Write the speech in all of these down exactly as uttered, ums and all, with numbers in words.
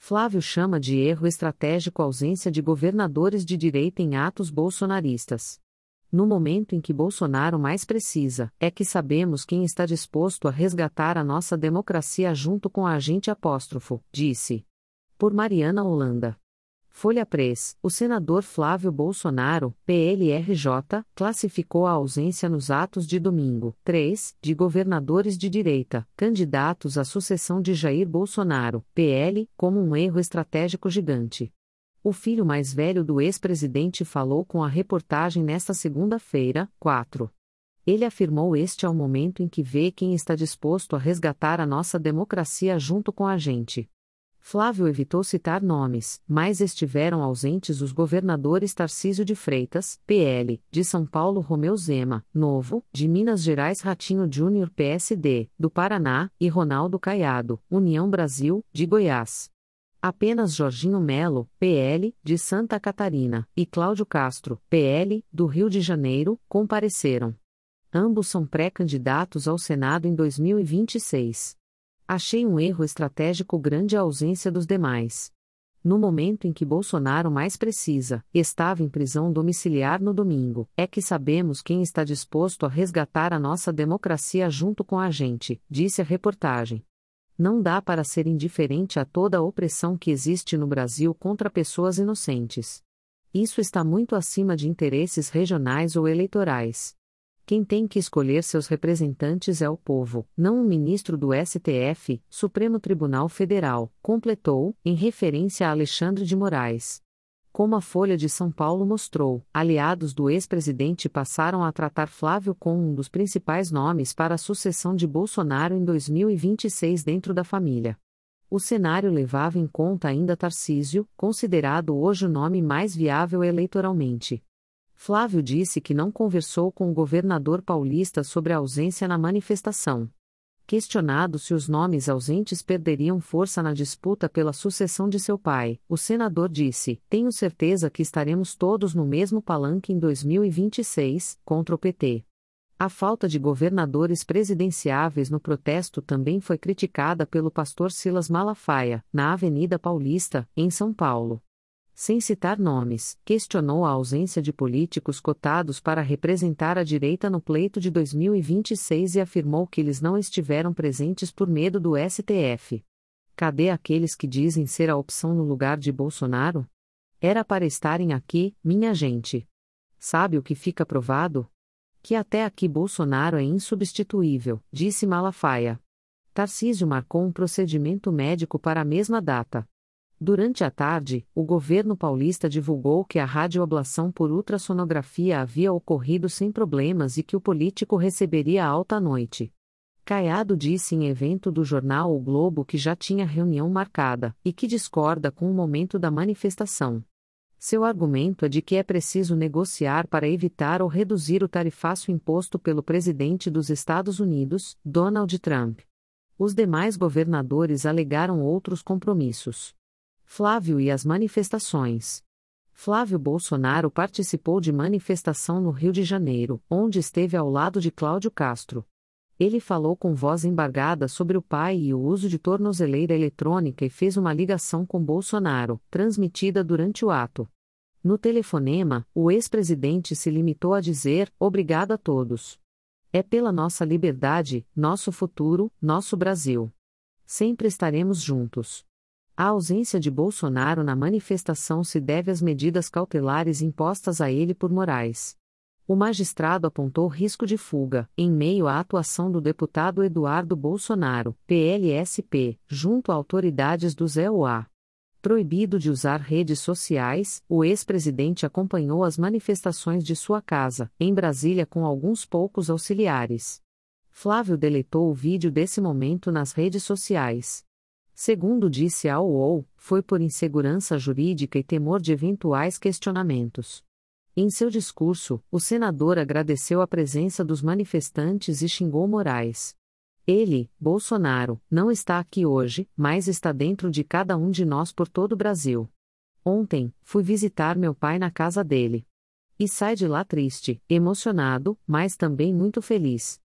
Flávio chama de erro estratégico a ausência de governadores de direita em atos bolsonaristas. No momento em que Bolsonaro mais precisa, é que sabemos quem está disposto a resgatar a nossa democracia junto com a agente apóstrofo, disse. Por Mariana Holanda. Folha Press, o senador Flávio Bolsonaro, P L R J, classificou a ausência nos atos de domingo, três, de governadores de direita, candidatos à sucessão de Jair Bolsonaro, P L, como um erro estratégico gigante. O filho mais velho do ex-presidente falou com a reportagem nesta segunda-feira, quatro. Ele afirmou este é o momento em que vê quem está disposto a resgatar a nossa democracia junto com a gente. Flávio evitou citar nomes, mas estiveram ausentes os governadores Tarcísio de Freitas, P L, de São Paulo Romeu Zema, Novo, de Minas Gerais Ratinho Júnior P S D, do Paraná, e Ronaldo Caiado, União Brasil, de Goiás. Apenas Jorginho Melo, P L, de Santa Catarina, e Cláudio Castro, P L, do Rio de Janeiro, compareceram. Ambos são pré-candidatos ao Senado em dois mil e vinte e seis. Achei um erro estratégico grande a ausência dos demais. No momento em que Bolsonaro mais precisa, estava em prisão domiciliar no domingo, é que sabemos quem está disposto a resgatar a nossa democracia junto com a gente, disse a reportagem. Não dá para ser indiferente a toda a opressão que existe no Brasil contra pessoas inocentes. Isso está muito acima de interesses regionais ou eleitorais. Quem tem que escolher seus representantes é o povo, não um ministro do S T F, Supremo Tribunal Federal, completou, em referência a Alexandre de Moraes. Como a Folha de São Paulo mostrou, aliados do ex-presidente passaram a tratar Flávio como um dos principais nomes para a sucessão de Bolsonaro em dois mil e vinte e seis dentro da família. O cenário levava em conta ainda Tarcísio, considerado hoje o nome mais viável eleitoralmente. Flávio disse que não conversou com o governador paulista sobre a ausência na manifestação. Questionado se os nomes ausentes perderiam força na disputa pela sucessão de seu pai, o senador disse: tenho certeza que estaremos todos no mesmo palanque em dois mil e vinte e seis, contra o P T. A falta de governadores presidenciáveis no protesto também foi criticada pelo pastor Silas Malafaia, na Avenida Paulista, em São Paulo. Sem citar nomes, questionou a ausência de políticos cotados para representar a direita no pleito de dois mil e vinte e seis e afirmou que eles não estiveram presentes por medo do S T F. Cadê aqueles que dizem ser a opção no lugar de Bolsonaro? Era para estarem aqui, minha gente. Sabe o que fica provado? Que até aqui Bolsonaro é insubstituível, disse Malafaia. Tarcísio marcou um procedimento médico para a mesma data. Durante a tarde, o governo paulista divulgou que a radioablação por ultrassonografia havia ocorrido sem problemas e que o político receberia alta à noite. Caiado disse em evento do jornal O Globo que já tinha reunião marcada, e que discorda com o momento da manifestação. Seu argumento é de que é preciso negociar para evitar ou reduzir o tarifaço imposto pelo presidente dos Estados Unidos, Donald Trump. Os demais governadores alegaram outros compromissos. Flávio e as manifestações. Flávio Bolsonaro participou de manifestação no Rio de Janeiro, onde esteve ao lado de Cláudio Castro. Ele falou com voz embargada sobre o pai e o uso de tornozeleira eletrônica e fez uma ligação com Bolsonaro, transmitida durante o ato. No telefonema, o ex-presidente se limitou a dizer: "Obrigado a todos. É pela nossa liberdade, nosso futuro, nosso Brasil. Sempre estaremos juntos." A ausência de Bolsonaro na manifestação se deve às medidas cautelares impostas a ele por Moraes. O magistrado apontou risco de fuga, em meio à atuação do deputado Eduardo Bolsonaro, P L S P, junto a autoridades do Z E U. Proibido de usar redes sociais, o ex-presidente acompanhou as manifestações de sua casa, em Brasília, com alguns poucos auxiliares. Flávio deletou o vídeo desse momento nas redes sociais. Segundo disse ao U O L, foi por insegurança jurídica e temor de eventuais questionamentos. Em seu discurso, o senador agradeceu a presença dos manifestantes e xingou Moraes. Ele, Bolsonaro, não está aqui hoje, mas está dentro de cada um de nós por todo o Brasil. Ontem, fui visitar meu pai na casa dele. E sai de lá triste, emocionado, mas também muito feliz.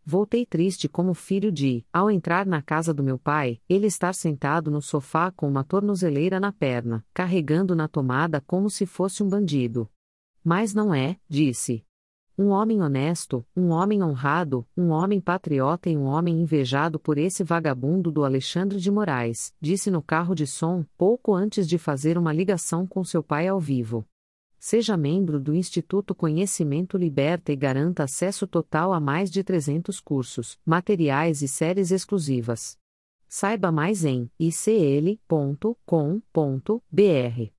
Voltei triste como filho de, ao entrar na casa do meu pai, ele estar sentado no sofá com uma tornozeleira na perna, carregando na tomada como se fosse um bandido. Mas não é, disse. Um homem honesto, um homem honrado, um homem patriota e um homem invejado por esse vagabundo do Alexandre de Moraes, disse no carro de som, pouco antes de fazer uma ligação com seu pai ao vivo. Seja membro do Instituto Conhecimento Liberta e garanta acesso total a mais de trezentos cursos, materiais e séries exclusivas. Saiba mais em i c l ponto com ponto b r.